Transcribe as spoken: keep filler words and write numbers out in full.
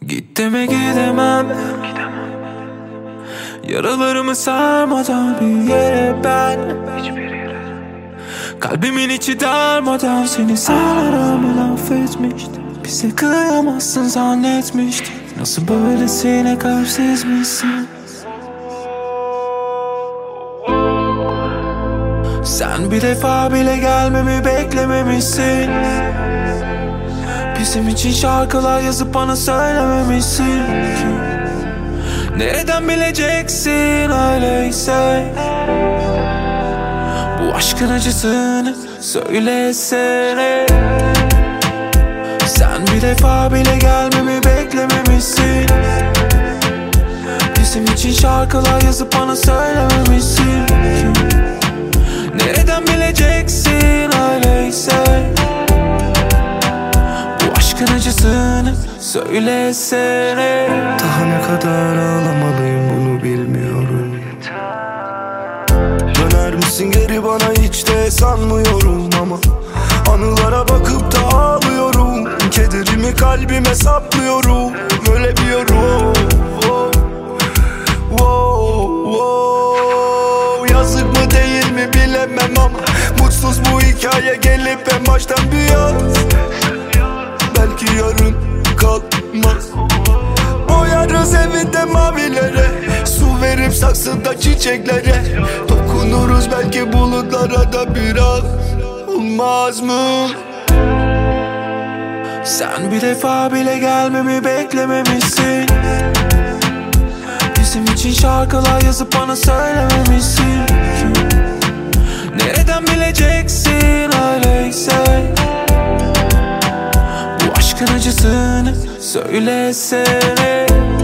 Git deme gidemem. Yaralarımı sarmadan bir yere ben, kalbimin içi darmadan seni sana mı affetmiştim. Bize kıyamazsın zannetmiştim. Nasıl böylesine kalpsizmişsin. Sen bir defa bile gelmemi beklememişsin. Bizim için şarkılar yazıp bana söylememişsin. Nereden bileceksin öyleyse bu aşkın acısını söylesene. Sen bir defa bile gelmemi beklememişsin. Bizim için şarkılar yazıp bana söylememişsin. Nereden bileceksin öyleyse bu aşkın acısını söylesene. Daha ne kadar ağlamalıyım bunu bilmiyorum. Döner misin geri bana hiç de sanmıyorum ama anılara bakıp da ağlıyorum. Kederimi kalbime saplıyorum. Öyle bir yorum. Wow, wow. Yazık mı değil mi bilemem ama mutsuz bu hikaye gelip en baştan bir yaz. Belki yarın kalmaz. Boyarız evinde mavilere, su verip saksıda çiçeklere. Dokunuruz belki bulutlara da biraz. Olmaz mı? Sen bir defa bile gelmemi beklememişsin. Bizim için şarkılar yazıp bana söylememişsin. Nereden bileceksin öyleyse bu aşkın acısını söylesene.